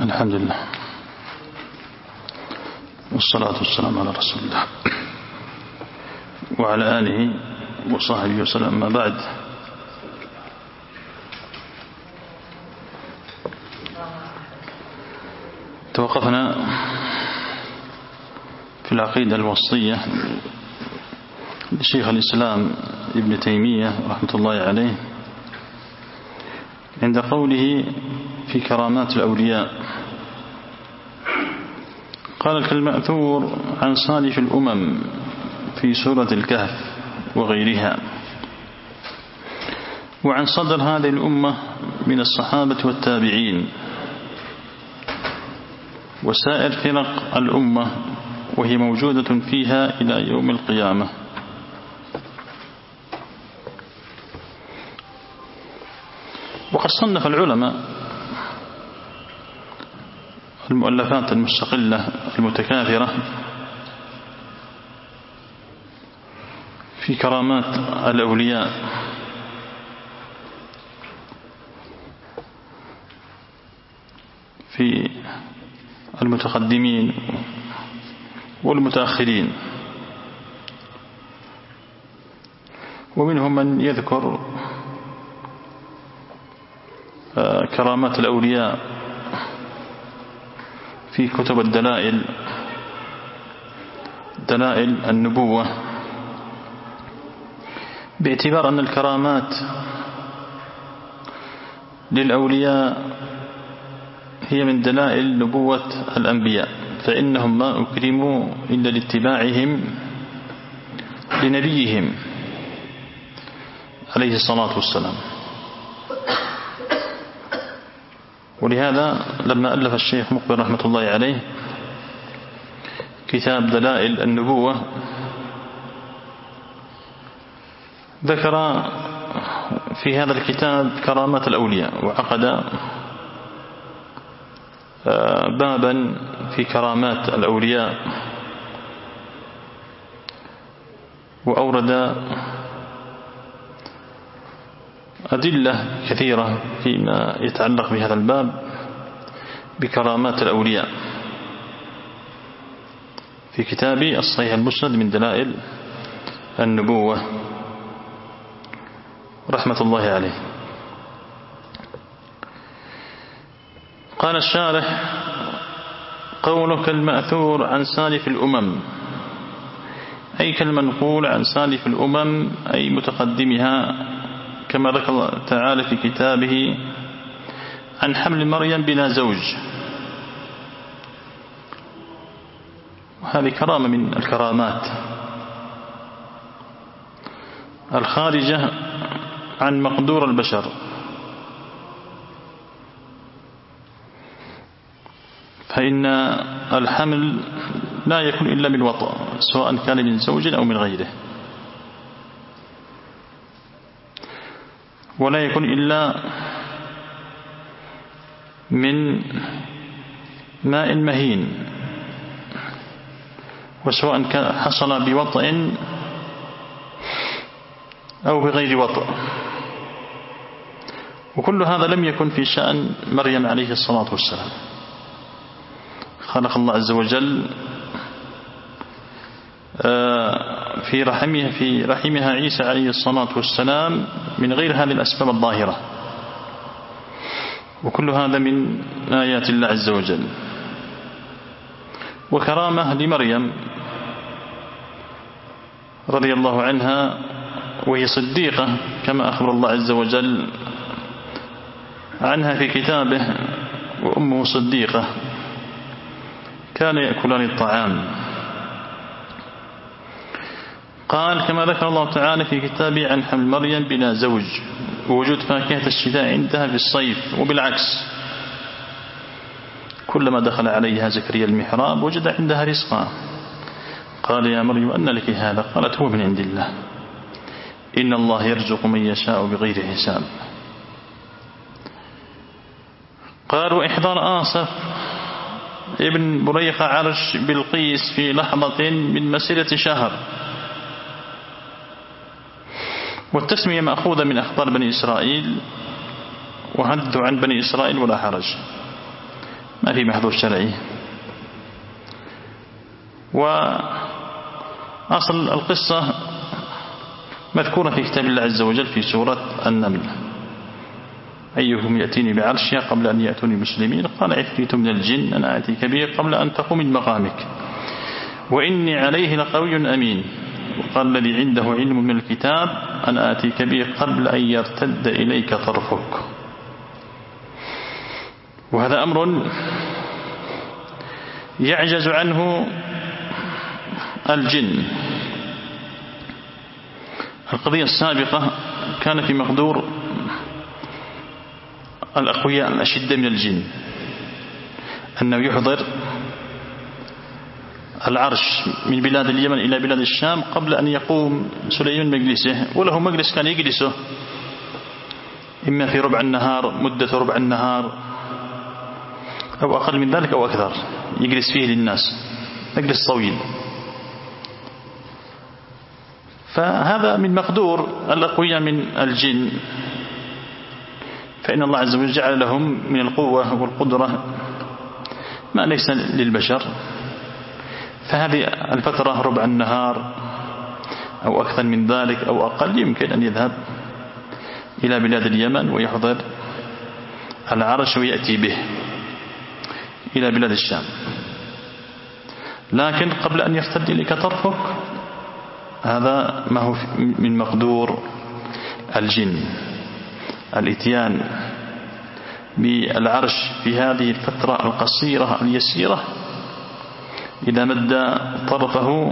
الحمد لله والصلاة والسلام على رسول الله وعلى آله وصحبه وسلم. ما بعد، توقفنا في العقيدة الوسطية لشيخ الإسلام ابن تيمية رحمة الله عليه عند قوله في كرامات الأولياء، قال: كالمأثور عن صالح الأمم في سورة الكهف وغيرها، وعن صدر هذه الأمة من الصحابة والتابعين وسائر فرق الأمة، وهي موجودة فيها إلى يوم القيامة. وقد صنف العلماء المؤلفات المستقلة المتكاثرة في كرامات الأولياء، في المتقدمين والمتأخرين، ومنهم من يذكر كرامات الأولياء في كتب الدلائل، دلائل النبوة، باعتبار أن الكرامات للأولياء هي من دلائل نبوة الأنبياء، فإنهم ما أكرموا إلا لاتباعهم لنبيهم عليه الصلاة والسلام. ولهذا لما ألف الشيخ مقبل رحمة الله عليه كتاب دلائل النبوة، ذكر في هذا الكتاب كرامات الأولياء، وعقد بابا في كرامات الأولياء، وأورد أدلة كثيرة فيما يتعلق بهذا الباب بكرامات الأولياء في كتابي الصحيح المسند من دلائل النبوة رحمة الله عليه. قال الشارح: قولك المأثور عن سالف الأمم، أي كالمنقول عن سالف الأمم، أي متقدمها، كما ذكر الله تعالى في كتابه عن حمل مريم بلا زوج، وهذه كرامة من الكرامات الخارجة عن مقدور البشر، فإن الحمل لا يكون إلا من وطأ، سواء كان من زوج أو من غيره، ولا يكون إلا من ماء مهين، وسواء كان حصل بوطأ أو بغير وطأ. وكل هذا لم يكن في شأن مريم عليه الصلاة والسلام. خلق الله عز وجل في رحمها عيسى عليه الصلاة والسلام من غير هذه الأسباب الظاهرة، وكل هذا من آيات الله عز وجل. وكرامة لمريم رضي الله عنها، وهي صديقة كما أخبر الله عز وجل عنها في كتابه: وأمه صديقة كان يأكلان الطعام. قال: كما ذكر الله تعالى في كتابه عن حمل مريم بلا زوج، ووجود فاكهة الشتاء عندها في الصيف، وبالعكس كلما دخل عليها زكريا المحراب وجد عندها رزقا. قال: يا مريم أن لك هذا؟ قالت: هو من عند الله، إن الله يرزق من يشاء بغير حساب. قال: وإحضار آصف ابن بريقة عرش بلقيس في لحظة من مسيرة شهر. والتسمية مأخوذة من أخبار بني إسرائيل، وحدثوا عن بني إسرائيل ولا حرج. ما في محظور شرعي. وأصل القصة مذكورة في كتاب الله عز وجل في سورة النمل: أيهم يأتيني بعرشها قبل أن يأتوني مسلمين قال عفريت من الجن أنا آتيك به قبل أن تقوم من مقامك وإني عليه لقوي أمين. وقال الذي عنده علم من الكتاب أنا آتيك به قبل أن يرتد إليك طرفك. وهذا أمر يعجز عنه الجن. القضية السابقة كان في مقدور الأقوياء الأشدة من الجن أنه يحضر العرش من بلاد اليمن إلى بلاد الشام قبل أن يقوم سليمان مجلسه، وله مجلس كان يجلسه إما في ربع النهار، مدة ربع النهار أو أقل من ذلك أو أكثر، يجلس فيه للناس مجلس طويل. فهذا من مقدور الأقوياء من الجن، فإن الله عز وجل جعل لهم من القوة والقدرة ما ليس للبشر. فهذه الفترة ربع النهار أو أكثر من ذلك أو أقل يمكن أن يذهب إلى بلاد اليمن ويحضر العرش ويأتي به إلى بلاد الشام. لكن قبل أن يرتد إليك طرفك هذا ما هو من مقدور الجن، الاتيان بالعرش في هذه الفترة القصيرة اليسيرة إذا مد طرفه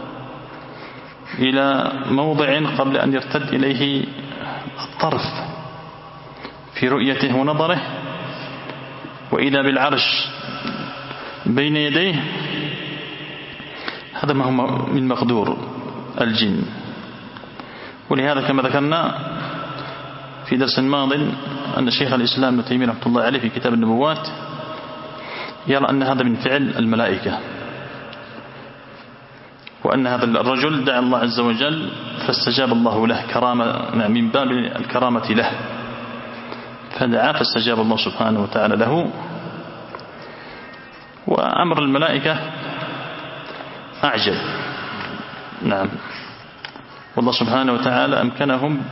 إلى موضع قبل أن يرتد إليه الطرف في رؤيته ونظره، وإذا بالعرش بين يديه، هذا ما هو من مقدور الجن. ولهذا كما ذكرنا في درس ماض أن شيخ الإسلام ابن تيمية رحمه الله عليه في كتاب النبوات يرى أن هذا من فعل الملائكة، وأن هذا الرجل دعا الله عز وجل فاستجاب الله له كرامة من باب الكرامة له، فدعا فاستجاب الله سبحانه وتعالى له. وأمر الملائكة أعجب، نعم، والله سبحانه وتعالى أمكنهم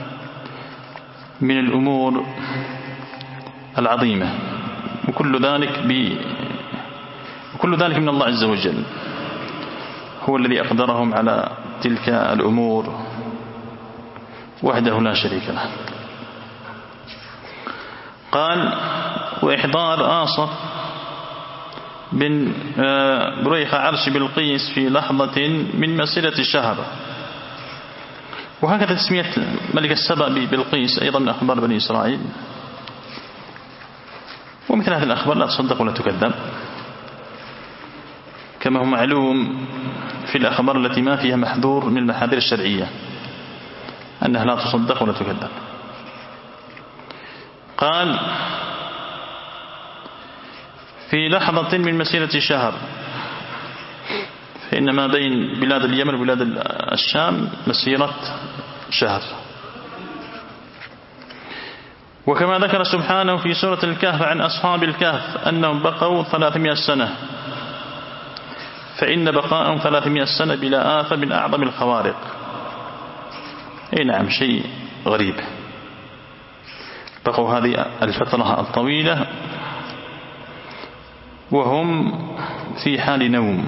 من الأمور العظيمة، وكل ذلك من الله عز وجل، هو الذي أقدرهم على تلك الأمور وحده لا شريك له. قال: وإحضار آصف بن بريخة عرش بلقيس في لحظة من مسيرة الشهر. وهكذا تسمية ملك السبأ ببلقيس أيضا من أخبار بني إسرائيل. ومثل هذه الأخبار لا تصدق ولا تكذب، كما هو معلوم في الأخبار التي ما فيها محذور من المحاذير الشرعية أنها لا تصدق ولا تكذب. قال: في لحظة من مسيرة شهر، فإن ما بين بلاد اليمن وبلاد الشام مسيرة شهر. وكما ذكر سبحانه في سورة الكهف عن أصحاب الكهف أنهم بقوا 300 سنة، فإن بقاءهم 300 سنة بلا آفة من أعظم الخوارق. أي نعم، شيء غريب، بقوا هذه الفترة الطويلة وهم في حال نوم،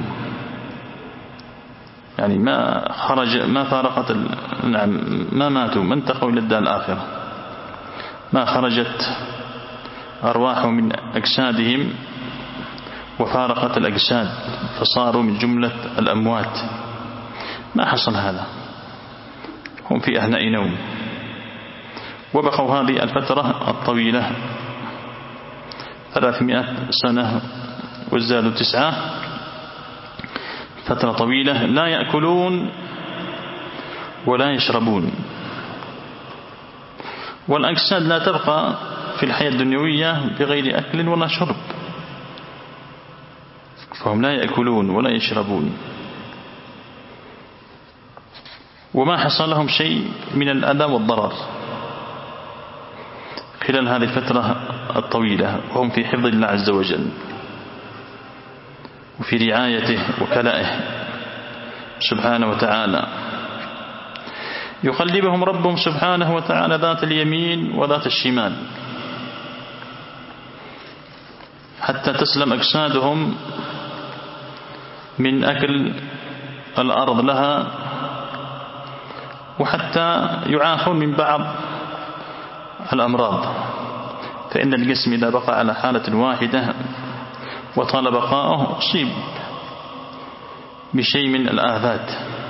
يعني ما فارقت، نعم، ما ماتوا، ما انتقلوا إلى الدار الآخرة، ما خرجت أرواحهم من أجسادهم وفارقت الأجساد فصاروا من جملة الأموات، ما حصل هذا، هم في أهناء نوم. وبقوا هذه الفترة الطويلة 300 سنة وازدادوا 9، فترة طويلة لا يأكلون ولا يشربون، والأجساد لا تبقى في الحياة الدنيوية بغير أكل ولا شرب، فهم لا يأكلون ولا يشربون، وما حصل لهم شيء من الأذى والضرر خلال هذه الفترة الطويلة، وهم في حفظ الله عز وجل وفي رعايته وكلائه سبحانه وتعالى. يقلبهم ربهم سبحانه وتعالى ذات اليمين وذات الشمال حتى تسلم أجسادهم من أكل الأرض لها، وحتى يعافون من بعض الأمراض، فإن الجسم إذا بقى على حالة واحدة وطال بقاؤه أصيب بشيء من الآفات.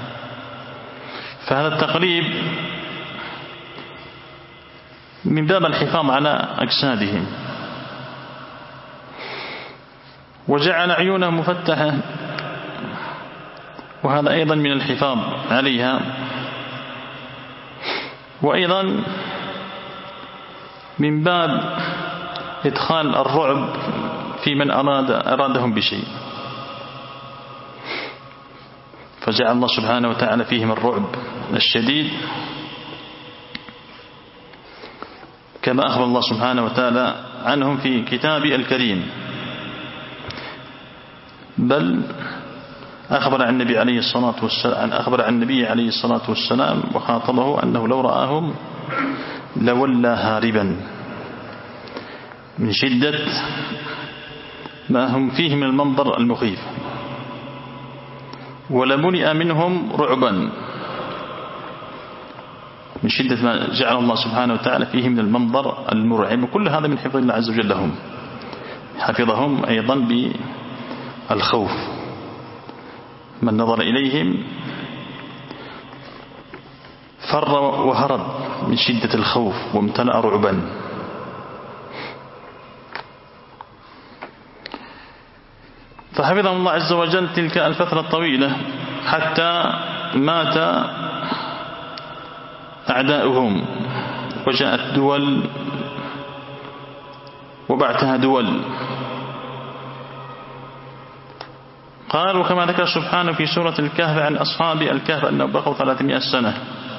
فهذا التقليب من باب الحفاظ على أجسادهم، وجعل عيونهم مفتحة، وهذا أيضا من الحفاظ عليها، وأيضا من باب إدخال الرعب في من أرادهم بشيء، فجعل الله سبحانه وتعالى فيهم الرعب الشديد كما أخبر الله سبحانه وتعالى عنهم في كتابه الكريم، بل أخبر عن النبي عليه الصلاة والسلام وخاطبه أنه لو رآهم لولى هاربا من شدة ما هم فيه من المنظر المخيف، ولملئ منهم رعبا من شدة ما جعل الله سبحانه وتعالى فيه من المنظر المرعب. وكل هذا من حفظ الله عز وجل لهم، حفظهم أيضا بالخوف، من نظر إليهم فر وهرب من شدة الخوف وامتلأ رعبا. فحفظهم الله عز وجل تلك الفترة الطويلة حتى مات أعداؤهم، وجاءت دول وبعتها دول. قال: وكما ذكر سبحانه في سورة الكهف عن أصحاب الكهف أنه بقوا 300 سنة،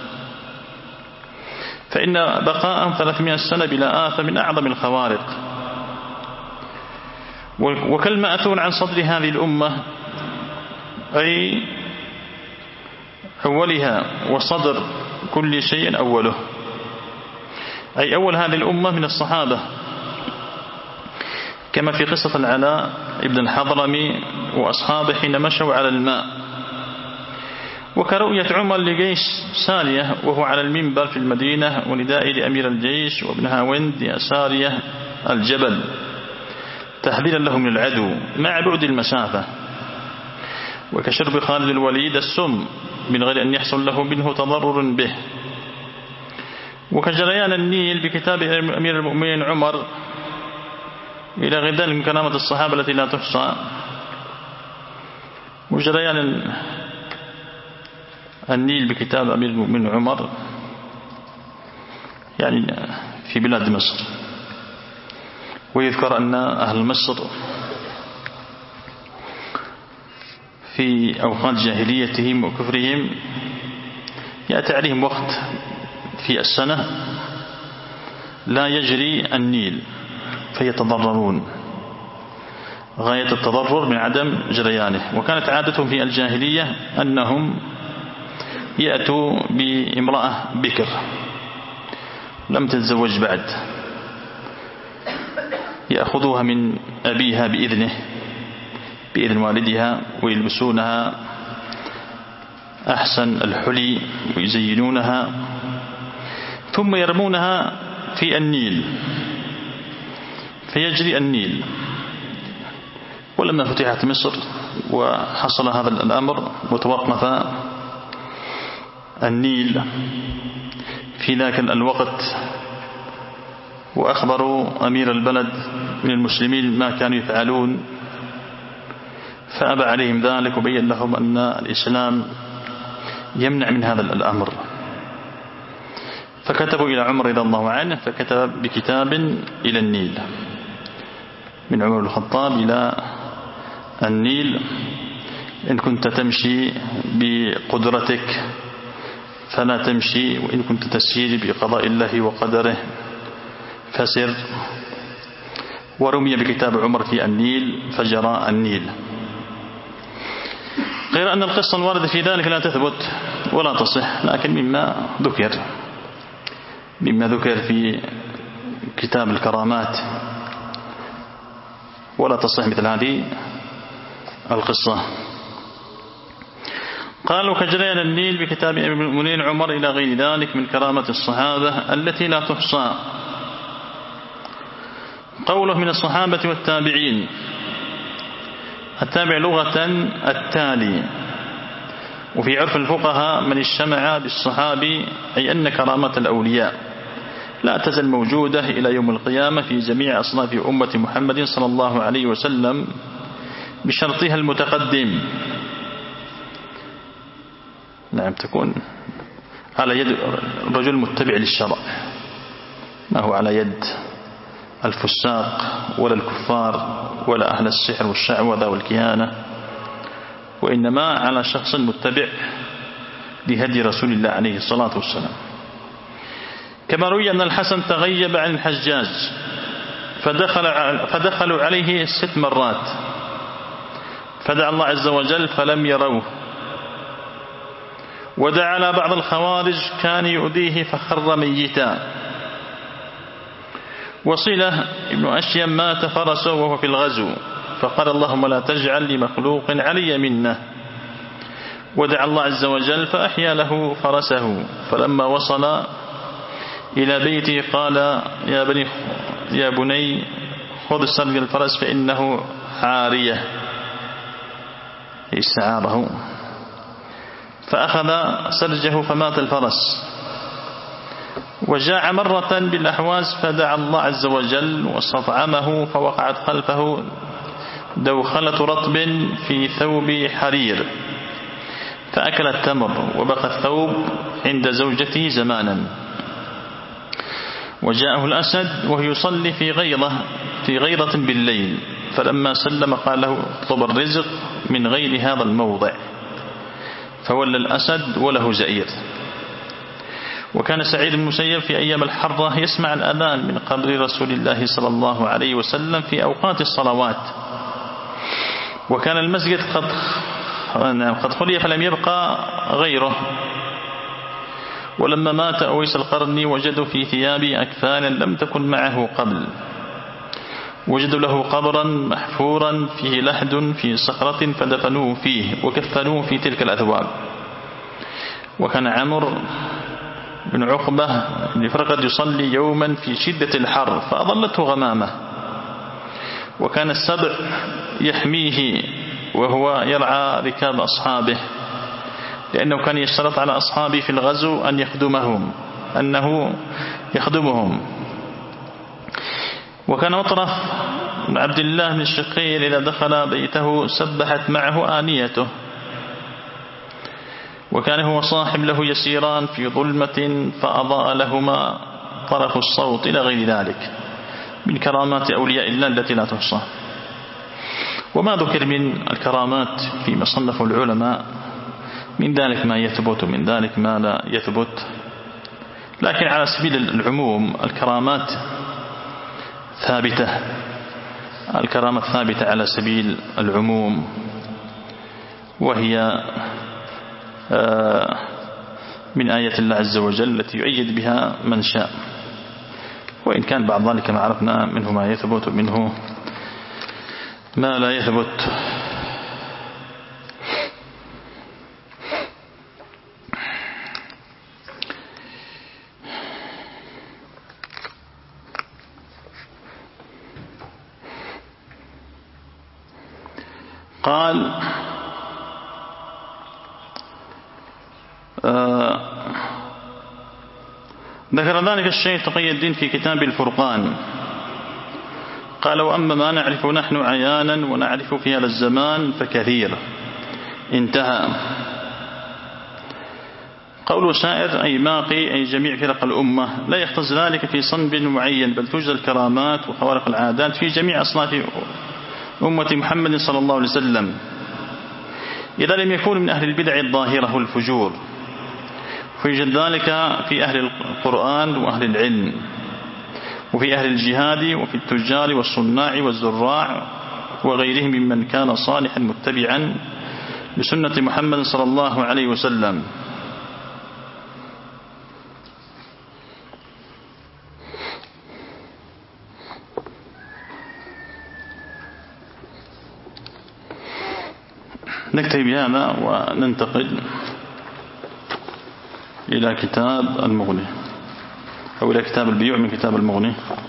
فإن بقاءهم 300 سنة بلا آفة من أعظم الخوارق. وكالمأثور عن صدر هذه الأمة، أي أولها، وصدر كل شيء أوله، أي أول هذه الأمة من الصحابة، كما في قصة العلاء ابن الحضرمي وأصحابه حين مشوا على الماء، وكرؤية عمر لجيش سارية وهو على المنبر في المدينة، ونداء لأمير الجيش وابن هاوند لسارية الجبل تحذيرا له من العدو مع بعد المسافة، وكشرب خالد الوليد السم من غير أن يحصل له منه تضرر به، وكجريان النيل بكتاب أمير المؤمنين عمر إلى غير ذلك من كرامة الصحابة التي لا تحصى، وجريان النيل بكتاب أمير المؤمنين عمر يعني في بلاد مصر. ويذكر أن أهل مصر في أوقات جاهليتهم وكفرهم يأتي عليهم وقت في السنة لا يجري النيل فيتضررون غاية التضرر من عدم جريانه. وكانت عادتهم في الجاهلية أنهم يأتوا بامرأة بكر لم تتزوج بعد، يأخذوها من أبيها بإذن والدها، ويلبسونها أحسن الحلي ويزينونها، ثم يرمونها في النيل فيجري النيل. ولما فتحت مصر وحصل هذا الأمر وتوقف النيل في ذاك الوقت، وأخبروا أمير البلد من المسلمين ما كانوا يفعلون، فأبى عليهم ذلك وبين لهم أن الإسلام يمنع من هذا الأمر. فكتبوا إلى عمر رضي الله عنه، فكتب بكتاب إلى النيل من عمر الخطاب إلى النيل: إن كنت تمشي بقدرتك فلا تمشي، وإن كنت تسير بقضاء الله وقدره فسر، ورمي بكتاب عمر في النيل فجرى النيل. غير أن القصة الواردة في ذلك لا تثبت ولا تصح، لكن مما ذكر في كتاب الكرامات، ولا تصح مثل هذه القصة. قالوا كجريان النيل بكتاب أمير المؤمنين عمر إلى غير ذلك من كرامة الصحابة التي لا تحصى. قوله من الصحابة والتابعين، التابع لغة التالي، وفي عرف الفقهاء من اجتمع بالصحابي، أي أن كرامة الأولياء لا تزال موجودة إلى يوم القيامة في جميع أصناف أمة محمد صلى الله عليه وسلم بشرطها المتقدم. نعم، تكون على يد الرجل المتبع للشرع، ما هو على يد الفساق ولا الكفار ولا أهل السحر والشعوذة والكهانة، وإنما على شخص متبع لهدي رسول الله عليه الصلاة والسلام. كما روي أن الحسن تغيب عن الحجاج فدخلوا عليه 6 مرات فدعا الله عز وجل فلم يروه، ودعا على بعض الخوارج كان يؤذيه فخر ميتا. وصلة ابن أشيم مات فرسه وهو في الغزو فقال اللهم لا تجعل لمخلوق علي منه، ودعا الله عز وجل فأحيا له فرسه. فلما وصل إلى بيته قال يا بني خذ سرج الفرس فإنه عارية، استعاره، فأخذ سرجه فمات الفرس. وجاء مرة بالأحواز فدعا الله عز وجل واستطعمه فوقعت خلفه دوخلة رطب في ثوب حرير فأكل التمر وبقى الثوب عند زوجته زمانا. وجاءه الأسد وهو يصلي في غيرة بالليل، فلما سلم قال له اطلب الرزق من غير هذا الموضع، فولى الأسد وله زئير. وكان سعيد بن المسيب في أيام الحرة يسمع الأذان من قبر رسول الله صلى الله عليه وسلم في أوقات الصلوات، وكان المسجد قد خلي فلم يبقى غيره. ولما مات أويس القرني وجدوا في ثيابه أكفانا لم تكن معه قبل، وجدوا له قبرا محفورا فيه لحد في صخرة فدفنوه فيه وكفنوه في تلك الأثواب. وكان عمرو بن عقبة بن فرقد يصلي يوما في شدة الحر فأضلته غمامة، وكان السبع يحميه وهو يرعى ركاب أصحابه، لأنه كان يشترط على أصحابه في الغزو أنه يخدمهم. وكان مطرف بن عبد الله بن الشقير إذا دخل بيته سبحت معه آنيته، وكان هو صاحب له يسيران في ظلمة فأضاء لهما طرف الصوت إلى غير ذلك من كرامات أولياء الله التي لا تحصى. وما ذكر من الكرامات في مصنف العلماء من ذلك ما يثبت من ذلك ما لا يثبت، لكن على سبيل العموم الكرامات ثابتة، الكرامات ثابتة على سبيل العموم، وهي من آية الله عز وجل التي يؤيد بها من شاء، وإن كان بعض ذلك ما عرفنا منه ما يثبت منه ما لا يثبت. قال ذكر ذلك الشيخ تقي الدين في كتاب الفرقان، قال وأما ما نعرف نحن عيانا ونعرف في هذا الزمان فكثير. انتهى. قول سائر أي باقي أي جميع فرق الأمة لا يختص ذلك في صنف معين، بل توجد الكرامات وخوارق العادات في جميع أصناف أمة محمد صلى الله عليه وسلم، إذا لم يكون من أهل البدع الظاهرة والفجور، فيوجد ذلك في أهل القرآن وأهل العلم، وفي أهل الجهاد وفي التجار والصناع والزراع وغيرهم ممن كان صالحا متبعا لسنة محمد صلى الله عليه وسلم. نكتفي بهذا وننتقل إلى كتاب المغني أو إلى كتاب البيوع من كتاب المغني.